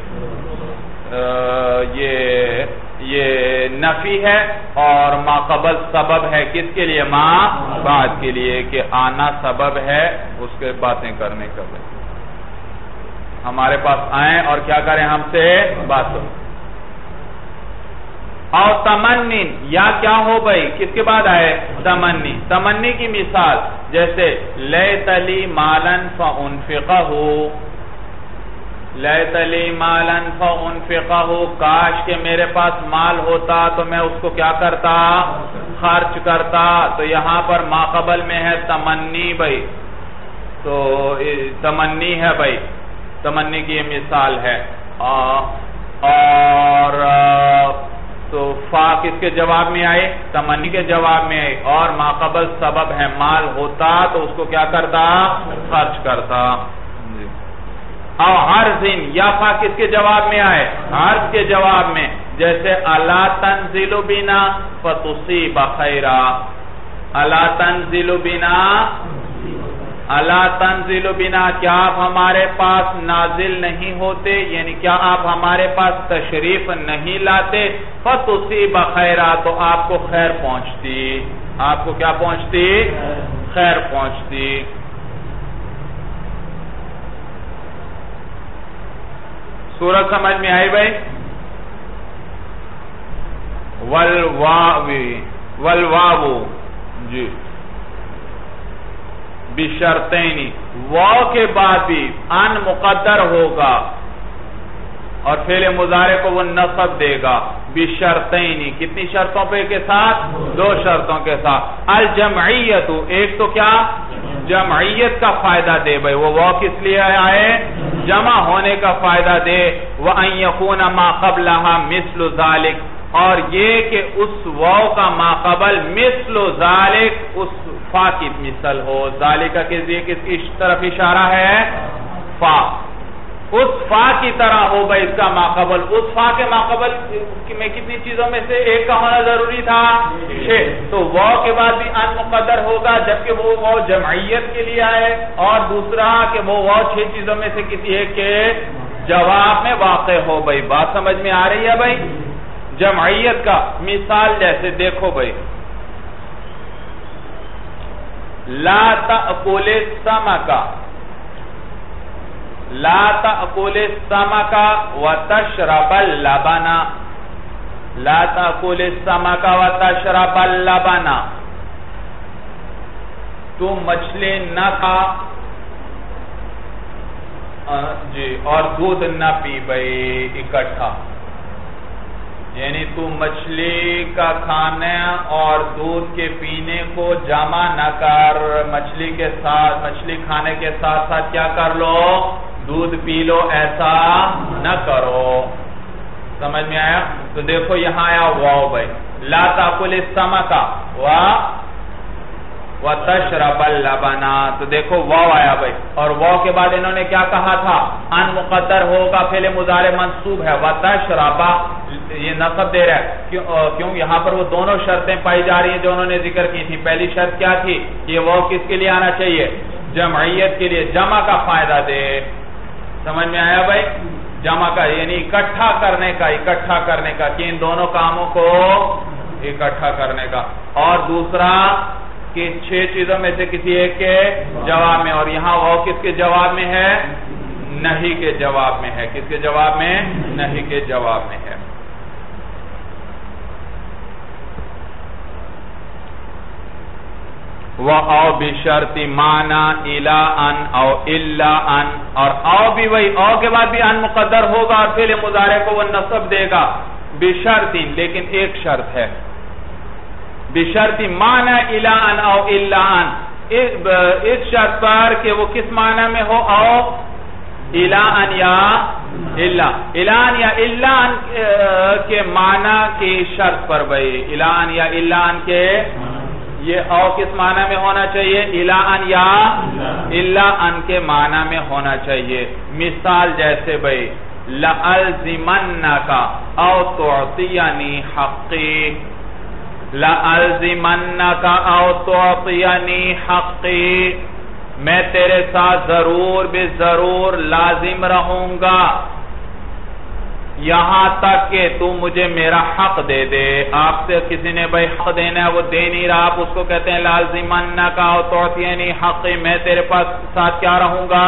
یہ نفی ہے اور ما قبل سبب ہے، کس کے لیے؟ ما بعد کے لیے، کہ آنا سبب ہے اس کے باتیں کرنے کا، ہمارے پاس آئیں اور کیا کریں؟ ہم سے بات کریں۔ اور تمنی، یا کیا ہو بھئی؟ کس کے بعد آئے؟ تمنی۔ تمنی کی مثال جیسے لیت لی مالا فانفقہ، لیت لی مالا فانفقہ، کاش کہ میرے پاس مال ہوتا تو میں اس کو کیا کرتا؟ خرچ کرتا۔ تو یہاں پر ما قبل میں ہے تمنی بھئی، تو تمنی ہے بھئی، تمنی کی یہ مثال ہے۔ اور تو فا کس کے جواب میں آئے؟ تمنی کے جواب میں آئے، اور ما قبل سبب ہے، مال ہوتا تو اس کو کیا کرتا؟ خرچ کرتا۔ اور عرضن، یا فا کس کے جواب میں آئے؟ عرض کے جواب میں، جیسے الا تنزل بنا فتصیب خیرا، الا تنزل بنا، الا تنزل بنا، کیا آپ ہمارے پاس نازل نہیں ہوتے، یعنی کیا آپ ہمارے پاس تشریف نہیں لاتے، فتصیب خیرا، تو آپ کو خیر پہنچتی، آپ کو کیا پہنچتی؟ خیر پہنچتی۔ سورت سمجھ میں آئی بھائی؟ والواو، جی بشرطینی، واو کے بعد بھی ان مقدر ہوگا اور فعل مضارع کو وہ نصب دے گا، بشرطینی، کتنی شرطوں پہ کے ساتھ؟ 2 شرطوں کے ساتھ۔ الجمعیت، ایک تو کیا؟ جمعیت کا فائدہ دے بھئی، وہ واو کس لیے آئے؟ جمع ہونے کا فائدہ دے۔ وَأَن يَكُونَ مَا قَبْلَهَا مِثْلُ ذَلِكَ، اور یہ کہ اس واو کا ما قبل مثل ذالک، اس فا کی مثل ہو۔ ذالکہ کے ذریعے کس کی طرف اشارہ ہے؟ فا، اس فا کی طرح ہو بھائی اس کا ما قبل۔ اس فا کے ما قبل میں کتنی چیزوں میں سے ایک کا ہونا ضروری تھا؟ 6، تو واو کے بعد بھی ان مقدر ہوگا جبکہ وہ واو جمعیت کے لیے آئے، اور دوسرا کہ وہ واو 6 چیزوں میں سے کسی ایک کے جواب میں واقع ہو بھائی۔ بات سمجھ میں آ رہی ہے بھائی؟ جمعیت کا مثال جیسے دیکھو بھائی، لا تأکل السمک، لا تأکل السمک وتشرب اللبن، لا تأکل السمک وتشرب اللبن، تو مچھلی نہ کھا جی اور دودھ نہ پی بھائی اکٹھا، یعنی تو مچھلی کا کھانا اور دودھ کے پینے کو جمع نہ کر، مچھلی کے ساتھ، مچھلی کھانے کے ساتھ ساتھ کیا کر لو، دودھ پی لو، ایسا نہ کرو۔ سمجھ میں آیا؟ تو دیکھو یہاں آیا واو بھائی، لا تاکل السمک وتشرب اللبن، تو دیکھو واو آیا بھائی، اور واو کے بعد انہوں نے کیا کہا تھا، ان مقدر ہوگا، فعل مضارع منصوب ہے، وتشرب یہ نصب دے رہا ہے، کیوں یہاں پر وہ دونوں شرطیں پائی جا رہی ہیں جو انہوں نے ذکر کی تھی۔ پہلی شرط کیا تھی کہ وہ کس کے لیے آنا چاہیے، جمعیت کے لیے، جمع کا فائدہ دے۔ سمجھ میں آیا بھائی؟ جمع کا یعنی اکٹھا کرنے کا، اکٹھا کرنے کا کہ ان دونوں کاموں کو اکٹھا کرنے کا، اور دوسرا کہ 6 چیزوں میں سے کسی ایک کے جواب میں، اور یہاں وہ کس کے جواب میں ہے، نہیں کے جواب میں ہے، کس کے جواب میں، نہیں کے جواب میں ہے۔ وَأَوْ بِشَرْطِ مَعْنَا إِلَىٰ أَنْ أَوْ إِلَّا أَنْ، اور او بھی وہی، او کے بعد بھی ان مقدر ہوگا اور فعل مضارع کو وہ نصب دے گا، بشرط، لیکن ایک شرط ہے، بشرط معنی إِلَىٰ أَنْ أَوْ إِلَّا أَنْ، اس شرط پر کہ وہ کس معنی میں ہو، او إِلَىٰ أَنْ یا إِلَّا، إِلَىٰ أَنْ یا إِلَّا أَنْ کے معنی کی شرط پر بھئی، إِلَىٰ أَنْ یا إِلَّا أَنْ کے یہ او کس معنی میں ہونا چاہیے، إِلَىٰ أَنْ یا إِلَّا أَنْ کے معنی میں ہونا چاہیے۔ مثال جیسے بھئی لَأَلْزِمَنَّكَ أَوْ تُعْطِيَنِي حَقِّي، لَأَلْزِمَنَّكَ أَوْ تُعْطِيَنِي حَقِّي، میں تیرے ساتھ ضرور بے ضرور لازم رہوں گا یہاں تک کہ تو مجھے میرا حق دے دے۔ آپ سے کسی نے بھائی حق دینا ہے، وہ دے نہیں رہا، آپ اس کو کہتے ہیں لازمنک او تعطینی حقی، میں تیرے پاس ساتھ کیا رہوں گا،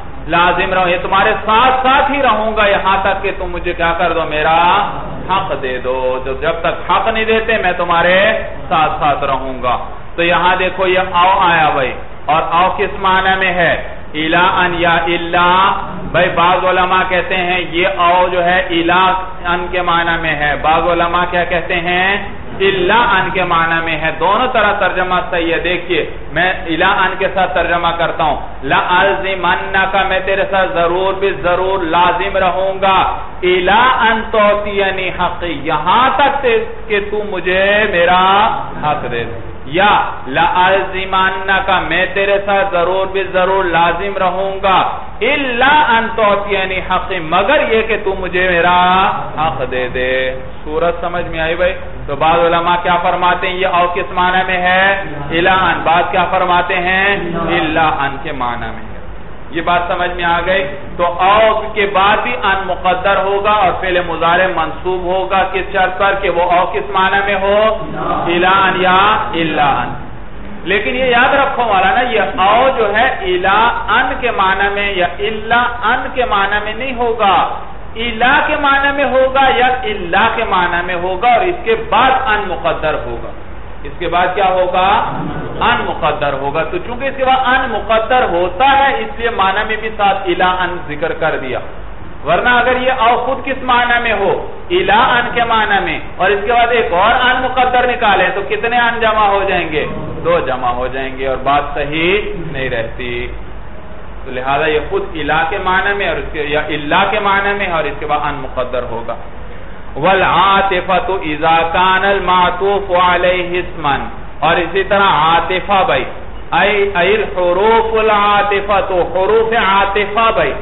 لازم رہوں، یہ تمہارے ساتھ ساتھ ہی رہوں گا یہاں تک کہ تم مجھے کیا کر دو، میرا حق دے دو، جب تک حق نہیں دیتے میں تمہارے ساتھ ساتھ رہوں گا۔ تو یہاں دیکھو یہ او آیا بھائی، اور او کس معنی میں ہے، إِلَىٰ أَنْ یا إِلَّا، بھائی بعض علماء کہتے ہیں یہ او جو ہے إِلَىٰ أَنْ کے معنی میں ہے، بعض علماء کیا کہتے ہیں، إِلَّا أَنْ کے معنی میں ہے، دونوں طرح ترجمہ صحیح ہے۔ دیکھیے میں إِلَىٰ أَنْ کے ساتھ ترجمہ کرتا ہوں، لَأَلْزِمَنَّكَ میں تیرے ساتھ ضرور بھی ضرور لازم رہوں گا، إِلَىٰ أَنْ تُعْطِيَنِي حَقِّي، یہاں تک کہ تو مجھے میرا حق دے دے، یا لَأَلْزِمَنَّكَ میں تیرے ساتھ ضرور بھی ضرور لازم رہوں گا، إِلَّا أَن تُعْطِيَنِي حَقِّي، مگر یہ کہ تو مجھے میرا حق دے دے۔ صورت سمجھ میں آئی بھائی؟ تو بعض علماء کیا فرماتے ہیں، یہ او کس معنی میں ہے، إِلَىٰ أَن، بعض کیا فرماتے ہیں، إِلَّا أَن کے معنی میں ہے۔ یہ بات سمجھ میں آ گئی؟ تو او کے بعد بھی ان مقدر ہوگا اور فعل مضارع منصوب ہوگا کس شرط پر کہ وہ او کس معنی میں ہو، إِلَىٰ أَن یا إِلَّا أَن۔ لیکن یہ یاد رکھو مولانا، یہ او جو ہے إِلَىٰ أَن کے معنی میں یا إِلَّا أَن کے معنی میں نہیں ہوگا، إِلَىٰ کے معنی میں ہوگا یا إِلَّا کے معنی میں ہوگا، اور اس کے بعد ان مقدر ہوگا، اس کے بعد کیا ہوگا، ان مقدر ہوگا۔ تو چونکہ اس کے بعد ان مقدر ہوتا ہے اس لیے معنی میں بھی ساتھ إِلَىٰ أَن ذکر کر دیا، ورنہ اگر یہ او خود کس معنی میں ہو، إِلَىٰ أَن کے معنی میں، اور اس کے بعد ایک اور ان مقدر نکالیں تو کتنے ان جمع ہو جائیں گے، 2 جمع ہو جائیں گے، اور بات صحیح نہیں رہتی۔ تو لہذا یہ خود إِلَىٰ کے معنی میں اور اس کے یا إِلَّا کے معنی میں، اور اس کے بعد ان مقدر ہوگا۔ وَالْعَاطِفَةُ إِذَا كَانَ الْمَعْطُوفُ عَلَيْهِ اسْمًا، اور اسی طرح عاطفہ بھائی، أي الحروف العاطفة، حروف عاطفہ بھائی،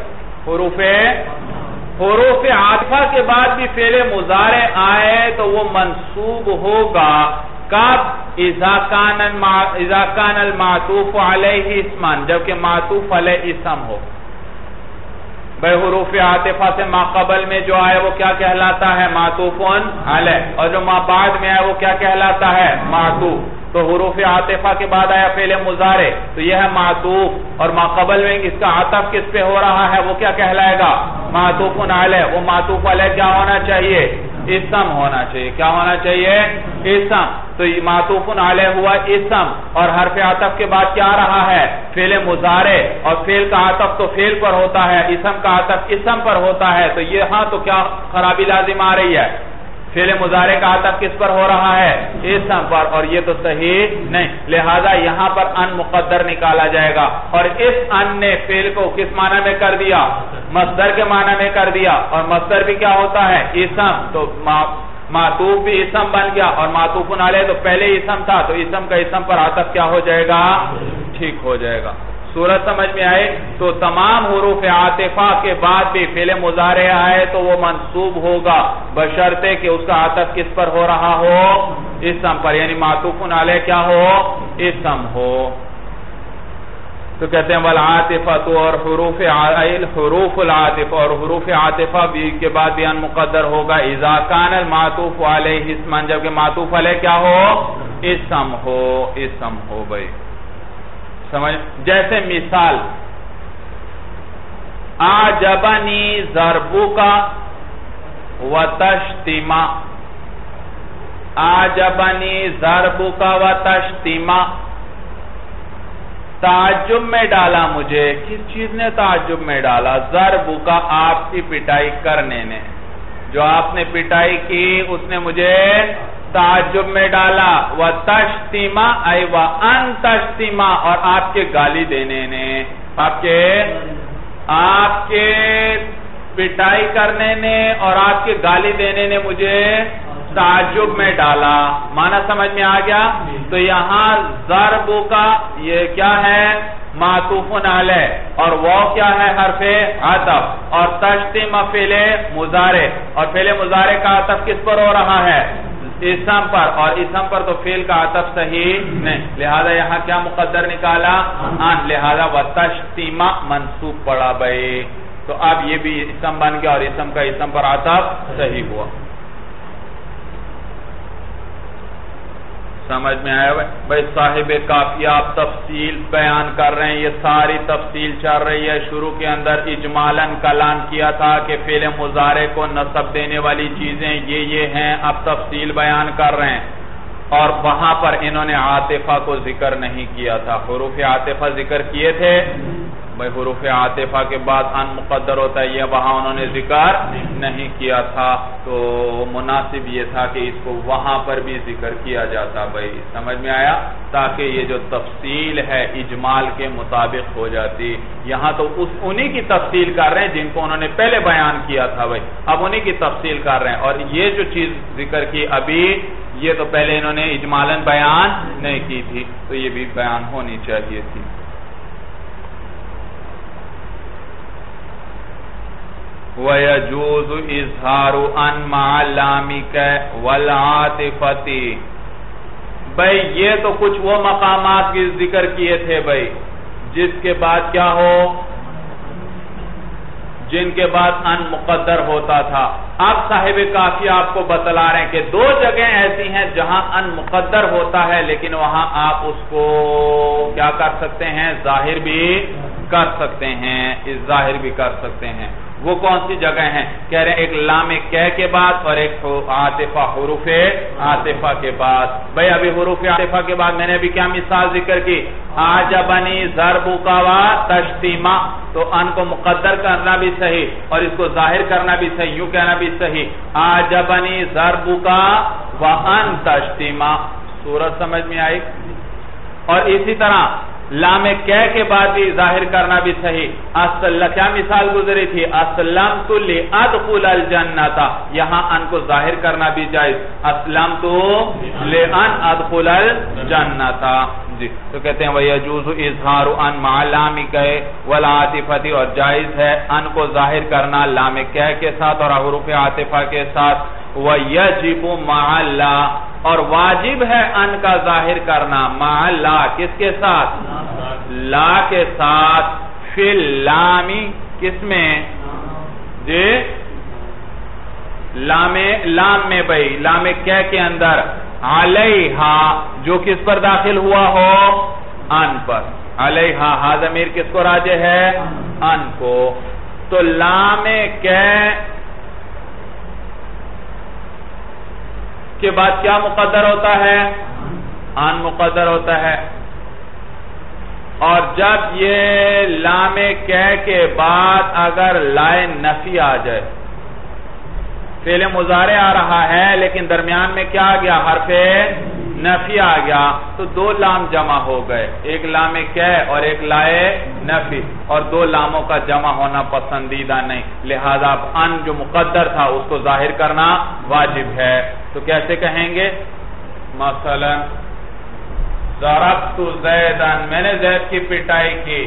حروف عاطفہ کے بعد بھی فعل مضارع آئے تو وہ منصوب ہوگا، کب، إذا كان المعطوف علیہ اسما، جبکہ معطوف علیہ اسم ہو۔ بھئی حروف عاطفہ سے ما قبل میں جو آئے وہ کیا کہلاتا ہے؟ معطوف علیہ. اور جو ما بعد میں آئے وہ کیا کہلاتا ہے؟ معطوف. تو حروف عاطفہ کے بعد آیا فعل مضارع تو یہ ہے معطوف، اور ما قبل میں اس کا عطف کس پہ ہو رہا ہے وہ کیا کہلائے گا؟ معطوف علیہ. وہ معطوف علیہ کیا ہونا چاہیے؟ اسم ہونا چاہیے. کیا ہونا چاہیے؟ اسم. تو یہ معطوف علیہ ہوا اسم، اور حرف عطف کے بعد کیا رہا ہے؟ فعل مضارع. اور فعل کا عطف تو فعل پر ہوتا ہے، اسم کا عطف اسم پر ہوتا ہے. تو یہ ہاں تو کیا خرابی لازم آ رہی ہے؟ فعل مضارع کا عطف کس پر ہو رہا ہے؟ اسم پر. اور یہ تو صحیح نہیں، لہذا یہاں پر ان مقدر نکالا جائے گا. اور اس ان نے فعل کو کس معنی میں کر دیا؟ مصدر کے معنی میں کر دیا. اور مصدر بھی کیا ہوتا ہے؟ اسم. تو معطوف بھی اسم بن گیا، اور معطوف علیہ تو پہلے اسم تھا، تو اسم کا اسم پر عطف کیا ہو جائے گا؟ ٹھیک ہو جائے گا. صورت سمجھ میں آئے؟ تو تمام حروف عاطفہ کے بعد بھی فعل مضارع آئے تو وہ منصوب ہوگا بشرطے کہ اس کا عطف کس پر ہو رہا ہو؟ اسم پر. یعنی معطوف علیہ کیا ہو؟ اسم ہو. تو کہتے ہیں والعاطفہ، اور حروف العاطفہ، اور حروف عاطفہ بھی کے بعد بھی ان مقدر ہوگا اذا کان المعطوف علیہ اسما، جبکہ معطوف علیہ کیا ہو؟ اسم ہو. اسم ہو بھئی. سمجھ؟ جیسے مثال اعجبنی ضربک وتشتما. اعجبنی ضربک وتشتما، تعجب میں ڈالا مجھے. کس چیز نے تعجب میں ڈالا؟ ضربک، آپ کی پٹائی کرنے نے. جو آپ نے پٹائی کی اس نے مجھے تعجب میں ڈالا. وَتَشْتِمَ اَيْ وَأَن تَشْتِمَ، اور آپ کے گالی دینے نے، آپ کے پٹائی کرنے نے اور آپ کے گالی دینے نے مجھے تعجب میں ڈالا. معنی سمجھ میں آ گیا؟ تو یہاں ضرب کا یہ کیا ہے؟ معطوف علیہ. اور وہ کیا ہے؟ حرف عطف. اور تشتم فعل مضارع، اور فعل مضارع کا عطف کس پر ہو رہا ہے؟ اسم پر. اور اسم پر تو فعل کا عطف صحیح نہیں، لہذا یہاں کیا مقدر نکالا؟ ان. لہذا وتشتم منصوب پڑا بھائی. تو اب یہ بھی اسم بن گیا، اور اسم کا اسم پر عطف صحیح ہوا. سمجھ میں آیا بھائی؟ صاحب کافیہ آپ تفصیل بیان کر رہے ہیں، یہ ساری تفصیل چل رہی ہے. شروع کے اندر اجمالاً کلام کیا تھا کہ فعل مضارع کو نصب دینے والی چیزیں یہ ہیں. اب تفصیل بیان کر رہے ہیں، اور وہاں پر انہوں نے عاطفہ کو ذکر نہیں کیا تھا. حروف عاطفہ ذکر کیے تھے بھائی. حروف عاطفہ کے بعد ان مقدر ہوتا ہے، یہ وہاں انہوں نے ذکر نہیں کیا تھا. تو مناسب یہ تھا کہ اس کو وہاں پر بھی ذکر کیا جاتا بھائی. سمجھ میں آیا؟ تاکہ یہ جو تفصیل ہے اجمال کے مطابق ہو جاتی. یہاں تو انہی کی تفصیل کر رہے ہیں جن کو انہوں نے پہلے بیان کیا تھا بھائی. اب انہی کی تفصیل کر رہے ہیں. اور یہ جو چیز ذکر کی ابھی، یہ تو پہلے انہوں نے اجمالاً بیان نہیں کی تھی، تو یہ بھی بیان ہونی چاہیے تھی. وَيَجُوزُ إِظْهَارُ أَن مَعَ اللَّامِكَ وَالْعَاطِفَةِ. بھئی یہ تو کچھ وہ مقامات کی ذکر کیے تھے بھئی جس کے بعد کیا ہو؟ جن کے بعد ان مقدر ہوتا تھا. اب صاحب کافیہ آپ کو بتلا رہے ہیں کہ دو جگہ ایسی ہیں جہاں ان مقدر ہوتا ہے، لیکن وہاں آپ اس کو کیا کر سکتے ہیں؟ ظاہر بھی کر سکتے ہیں، اس ظاہر بھی کر سکتے ہیں. وہ کون سی جگہ ہیں؟ کہہ رہے ہیں ایک لام کہہ کے بعد اور ایک عاطفہ، حروف عاطفہ کے بعد. بھئی ابھی حروف عاطفہ کے بعد میں نے ابھی کیا مثال ذکر کی؟ اعجبنی ضربک وتشتما. تو ان کو مقدر کرنا بھی صحیح اور اس کو ظاہر کرنا بھی صحیح، یوں کہنا بھی صحیح. اعجبنی ضربک وان تشتما. صورت سمجھ میں آئی؟ اور اسی طرح لام کہہ کے بعد بھی ظاہر کرنا بھی صحیح. کیا مثال گزری تھی؟ اسلمت لادخل الجنۃ. یہاں ان کو ظاہر کرنا بھی جائز، اسلمت لان ادخل الجنۃ. جی تو کہتے ہیں وَيَجُوزُ إِظْهَارُ أَن مَعَ اللَّامِكَ وَالْعَاطِفَةِ. اور جائز ہے ان کو ظاہر کرنا لام کہہ کے ساتھ اور حروف عاطفہ کے ساتھ. وَيَجِبُ مَعَ اللَّا. اور واجب ہے ان کا ظاہر کرنا مع لا. کس کے ساتھ؟ لا کے ساتھ. فی اللامی، کس میں؟ جی لام میں بھائی لام کیا کے اندر علیہا جو کس پر داخل ہوا ہو ان پر علیہا ہا ضمیر کس کو راجع ہے ان کو تو لام کیا کے بعد کیا مقدر ہوتا ہے ان مقدر ہوتا ہے اور جب یہ لام کیا کے بعد اگر لائے نفی آ جائے فعل مضارع آ رہا ہے لیکن درمیان میں کیا آ گیا حرف نفی آ گیا تو دو لام جمع ہو گئے ایک لام کیا اور ایک لائے نفی اور دو لاموں کا جمع ہونا پسندیدہ نہیں لہذا ان جو مقدر تھا اس کو ظاہر کرنا واجب ہے تو کیسے کہیں گے مثلا ضربت زیدن میں نے زید کی پٹائی کی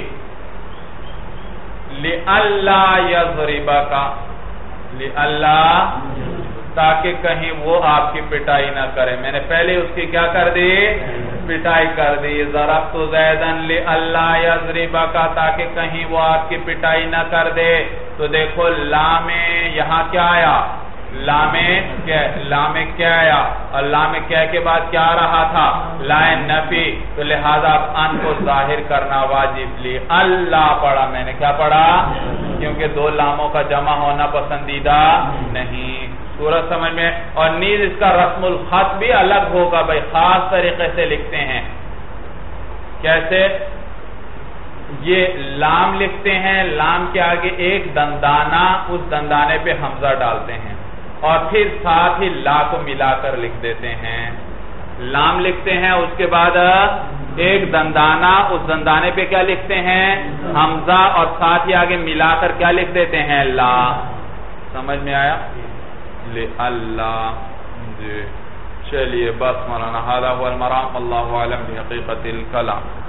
لئلا یضربک لئلا تاکہ کہیں وہ آپ کی پٹائی نہ کرے میں نے پہلے اس کی کیا کر دی پٹائی کر دی ضربت زیدن لئلا یضربک تاکہ کہیں وہ آپ کی پٹائی نہ کر دے تو دیکھو لام یہاں کیا آیا لام کیا آیا اور لام کیا کے بعد کیا آ رہا تھا لائے نفی تو لہذا ان کو ظاہر کرنا واجب لی اللہ پڑھا میں نے کیا پڑھا کیونکہ دو لاموں کا جمع ہونا پسندیدہ نہیں صورت سمجھ میں اور نیز اس کا رسم الخط بھی الگ ہوگا بھائی خاص طریقے سے لکھتے ہیں کیسے یہ لام لکھتے ہیں لام کے آگے ایک دندانہ اس دندانے پہ حمزہ ڈالتے ہیں اور پھر ساتھ ہی لا کو ملا کر لکھ دیتے ہیں لام لکھتے ہیں اس کے بعد ایک دندانہ اس دندانے پہ کیا لکھتے ہیں حمزہ اور ساتھ ہی آگے ملا کر کیا لکھ دیتے ہیں لا سمجھ میں آیا اللہ جی چلیے بس مولانا هذا هو المرام اللہ عالم بحقیقت الکلام